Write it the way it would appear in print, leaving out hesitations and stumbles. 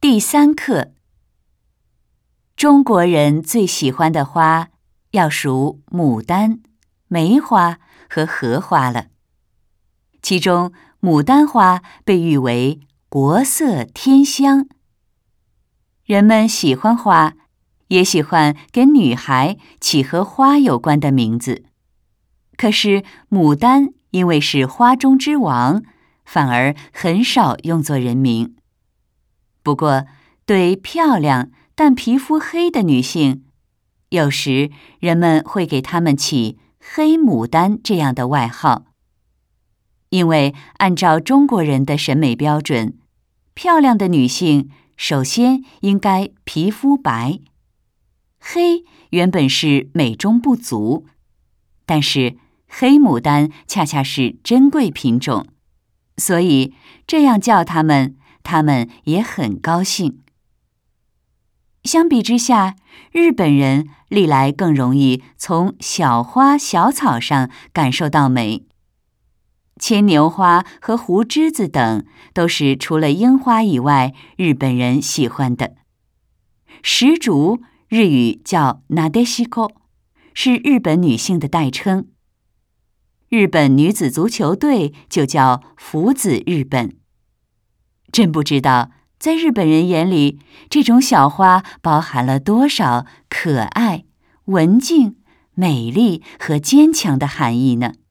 第3课，中国人最喜欢的花要数牡丹、梅花和荷花了。其中，牡丹花被誉为国色天香。人们喜欢花，也喜欢给女孩起和花有关的名字。可是，牡丹因为是花中之王，反而很少用作人名。不过，对漂亮但皮肤黑的女性，有时人们会给她们起黑牡丹这样的外号。因为按照中国人的审美标准，漂亮的女性首先应该皮肤白。黑原本是美中不足，但是黑牡丹恰恰是珍贵品种，所以这样叫她们也很高兴。相比之下，日本人历来更容易从小花小草上感受到美。牵牛花和胡栀子等都是除了樱花以外日本人喜欢的。石竹日语叫 Nadeshiko， 是日本女性的代称。日本女子足球队就叫福子日本。真不知道在日本人眼里，这种小花包含了多少可爱、文静、美丽和坚强的含义呢？